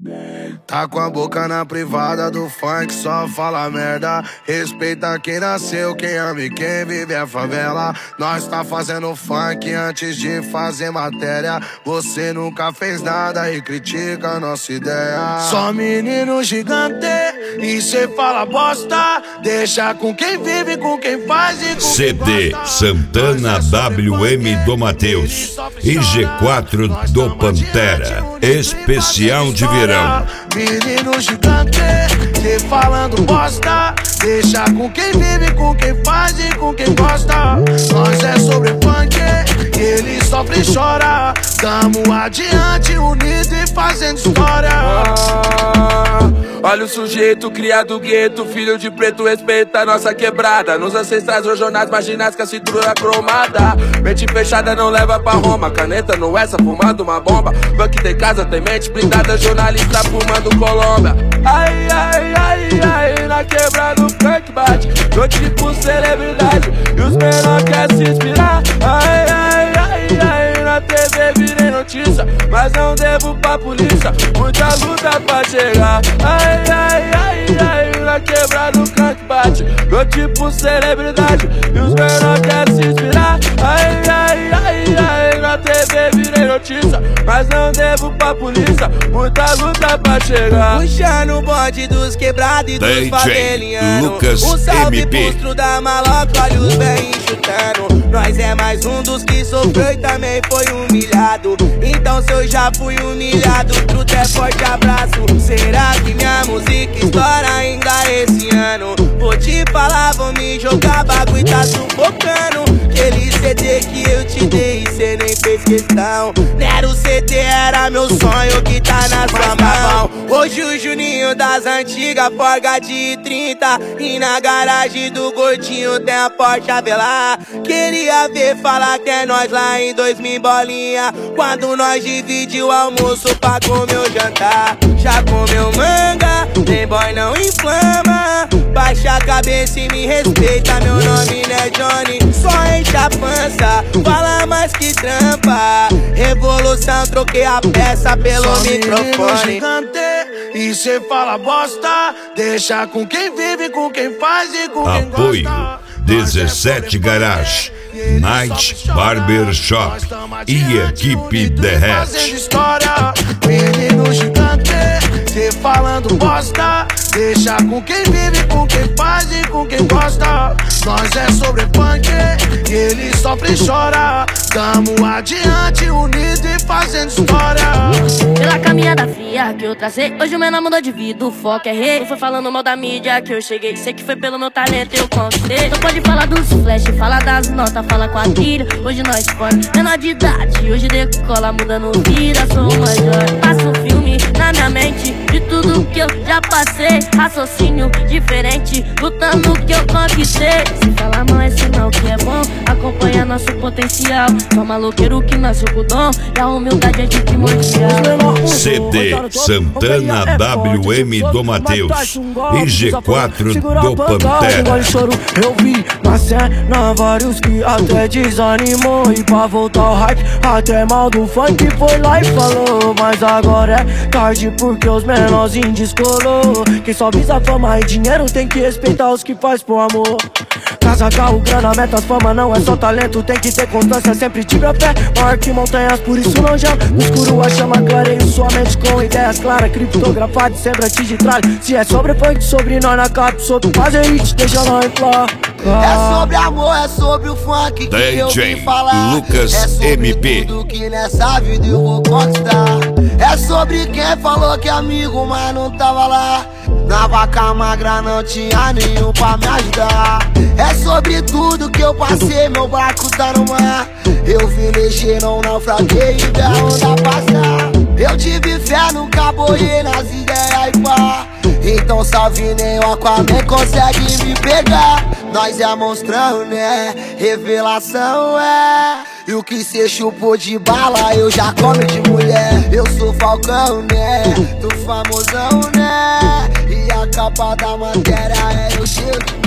Tá com a boca na privada do funk, só fala merda. Respeita quem nasceu, quem ama e quem vive a favela. Nós tá fazendo funk antes de fazer matéria. Você nunca fez nada e critica a nossa ideia. Só menino gigante e cê fala bosta. Deixa com quem vive, com quem faz e com CD quem gosta. Santana WM do Mateus e G4 do Pantera. Especial de verão. Menino gigante, cê falando bosta. Deixa com quem vive, com quem faz e com quem gosta. Nós é sobre funk, ele sofre e chora. Tamo adiante, unido e fazendo história. Olha o sujeito, criado gueto, filho de preto, respeita a nossa quebrada. Nos ancestrais, regionais, marginais com a cintura cromada. Mente fechada não leva pra Roma, caneta não essa, fumando uma bomba. Funk tem casa, tem mente blindada, jornalista fumando Colômbia. Ai, ai, ai, ai, na quebrada o funk bate. Tô tipo celebridade e os menores querem se inspirar. Ai, ai, ai, ai, na TV virei notícia, mas não devo pra polícia, muita luta pra chegar. Ai, ai, ai, ai, na quebrada o funk bate. Tô tipo celebridade e os menores querem se inspirar. Ai, ai, ai, ai, na TV virei notícia, mas não devo pra polícia, muita luta pra chegar. Puxando o bonde dos quebrados e dos DJ favelianos. Lucas Um salve MP. pro da maloca, olha os bem chutando. Nós é mais um dos que sofreu e também foi humilhado. Então se eu já fui humilhado, truta é forte abraço. Será que minha música estoura ainda esse ano? Vou te falar, vou me jogar, bagulho tá sufocando. Aquele CD que eu te dei e cê nem fez questão. Não era o CD, era meu sonho que tá na sua mão. Hoje o Juninho das antigas forga de 30 e na garagem do gordinho tem a Porsche Avelar. Queria ver falar que é nós lá em 2000 bolinha, quando nós dividi o almoço pra comer o jantar. Já comeu manga, playboy não inflama. Baixa a cabeça e me respeita, meu nome não é Johnny. Só enche a pança, fala mais que trampa. Revolução, troquei a peça pelo Só microfone. gigante e cê fala bosta. Deixa com quem vive, com quem faz e com quem Apoio gosta. 17 Garage, Night Barber Shop e equipe Derrete. Fazendo história, menino gigante, cê falando bosta. Deixa com quem vive, com quem faz e com quem gosta. Nós é sobre funk, ele sofre e chora. Tamo adiante, unido e fazendo história. Pela caminhada fria que eu tracei, hoje o menor mudou de vida, o foco é rei. Não foi falando mal da mídia que eu cheguei, sei que foi pelo meu talento eu conquistei. Não pode falar dos flash, fala das notas, fala com a trilha. Hoje nós põe menor de idade, hoje decola mudando vida, sou o major. Faço um filme na minha mente de tudo que eu já passei. Raciocínio diferente, lutando o que eu conquistei. Se falar mal é sinal que é bom, acompanha nosso potencial. Só maloqueiro que nasceu com o dom e a humildade é de primordial. CD Santana WM do Mateus e G4 do Pantera. Eu vi na cena vários que até desanimou. E pra voltar ao hype, até mal do funk foi lá e falou. Mas agora é tarde porque os menorzinhos descolou. Quem só visa fama e dinheiro tem que respeitar os que faz por amor. Casa, carro, grana, metas, fama não é só talento. Tem que ter constância, sempre tive a fé. Maior que montanhas, por isso não gelo. No escuro a chama, clareio sua mente com ideias claras. Criptografado, semblante de tralha. Se é sobre funk, sobre nós na capa. Sobre fazer hit, deixa nós inflar. É sobre amor, é sobre o funk que eu vim falar. Lucas é sobre MP. tudo que nessa vida eu vou conquistar. É sobre quem falou que é amigo, mas não tava lá. Na vaca magra não tinha nenhum pra me ajudar. É sobre tudo que eu passei, meu barco tá no mar. Eu velejei, não naufraguei e da onda passar. Eu tive fé, nunca boiei nas ideias e pá. Então salve nem o Aquaman consegue me pegar. Nós é monstrão, né? Revelação é. E o que cê chupou de bala, eu já como de mulher. Eu sou Falcão, né? Tô famosão, né? E a capa da matéria é eu chego.